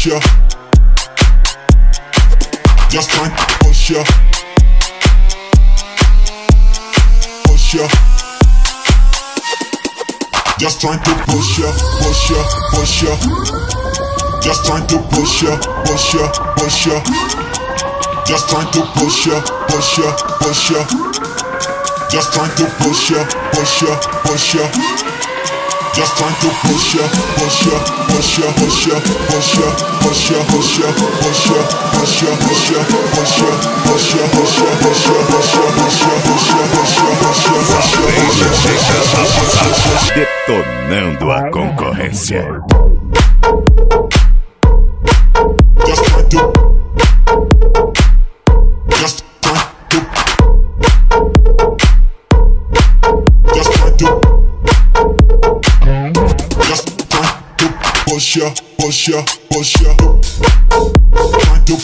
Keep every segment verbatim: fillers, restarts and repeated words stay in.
ya. Just trying to push ya. Push ya. Just trying to push ya, push ya, push ya. Just trying to push ya, push ya, push ya. Just trying to push ya, push ya, push ya. Just trying to push ya, push ya, push ya. Just trying to push ya, push ya, push ya, push ya, push ya, push ya, push ya, push ya, push ya, push ya, push ya, push ya, push ya, push ya, push ya, push ya, push ya, push ya, push ya. Detonando a concorrência. Just trying to. Just trying to. Just trying to. Just trying to push ya, push ya, push ya. Trying to.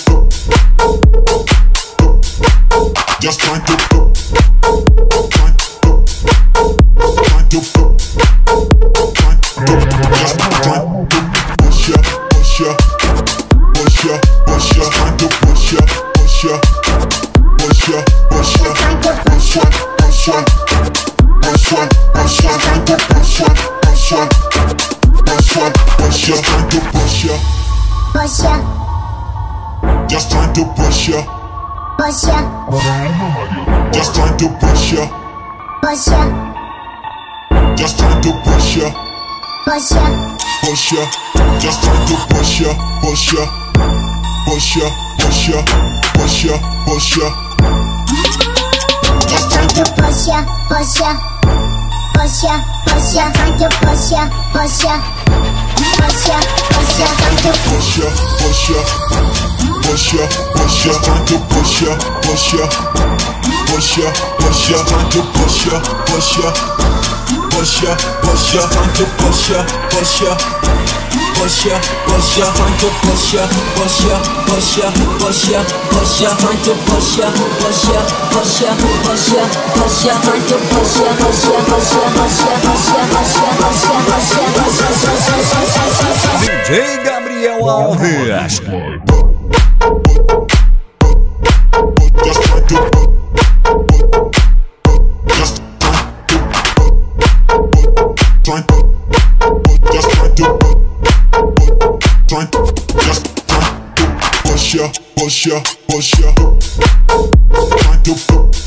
Just trying to. Trying to. Trying to. Trying to. Just trying to push ya, push ya. Push ya, push ya, trying to push ya, push ya, push ya, push ya, trying to push ya, push ya, push ya, push ya, trying to push ya, push ya, push ya, push ya, trying to push ya, push ya, just trying to push ya, push ya, just trying to push ya, push ya, just trying to push ya, push ya, push ya, just trying to push ya, push ya, push ya, push ya, push ya, push ya. Just trying to push ya, push ya, push ya, push ya, trying to push ya, push ya, push ya, push ya, trying to push ya, push ya, push ya, push ya, trying to push ya, push ya, push ya, push ya, trying to push ya, push ya, push ya, push ya, trying to push ya, push ya. Push ya, push ya, trying to push ya, push ya, push ya, push ya, push ya, trying to push ya, push ya, push ya, push ya, push ya, trying to push ya, push ya, push ya, push ya, push ya, push ya, push ya, push ya, push ya, D J Gabriel Alves. Just try to, just try to, just try to. Trying to, just trying to push ya, push ya, push ya. Trying to,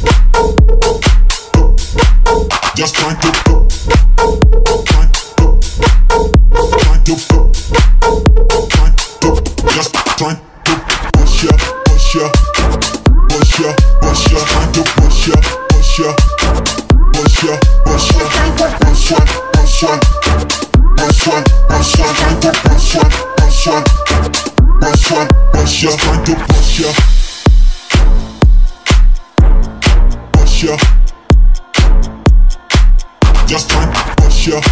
just trying to, trying to, trying to, trying to, just trying to push ya, push ya, push ya, push ya. Trying to push ya, push ya, push ya, push ya. trying to push ya, push ya, push ya, push ya, trying to push ya. Push ya, push ya, push ya, trying to push ya, push ya, just trying to push ya,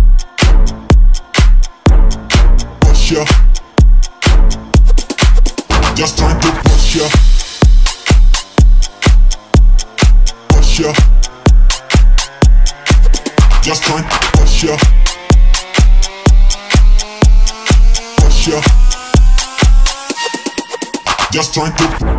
push ya, just trying to push ya, push ya, just trying to push ya. Just trying to